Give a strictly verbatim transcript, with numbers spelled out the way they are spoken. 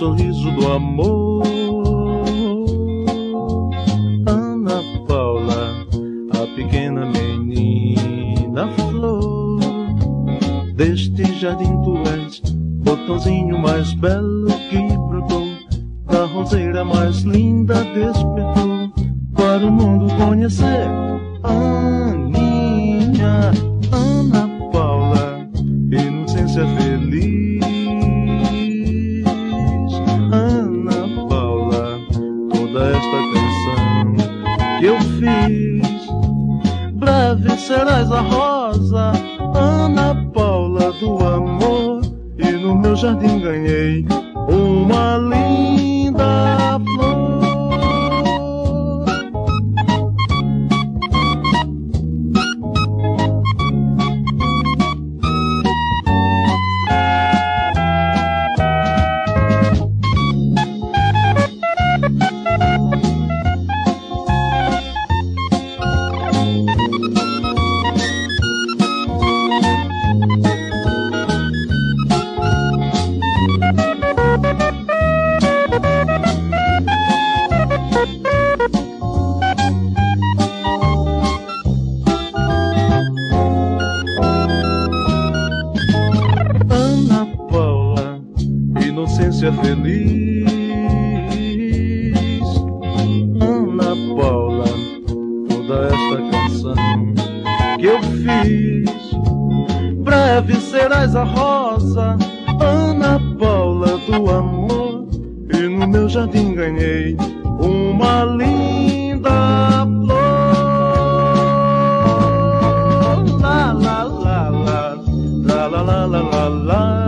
sorriso do amor. Ana Paula, a pequena menina flor deste jardim, tu és botãozinho mais belo que brotou da roseira mais linda, despertou para o mundo conhecer. Aninha, Ana Paula, inocência feliz. Ana Paula, toda esta canção que eu fiz, breve serás a rosa, Ana Paula do amor, e no meu jardim ganhei uma linda flor. Inocência feliz, Ana Paula, toda esta canção que eu fiz, breve serás a rosa, Ana Paula do amor, e no meu jardim ganhei uma linda flor. La la la la, la la la la la la.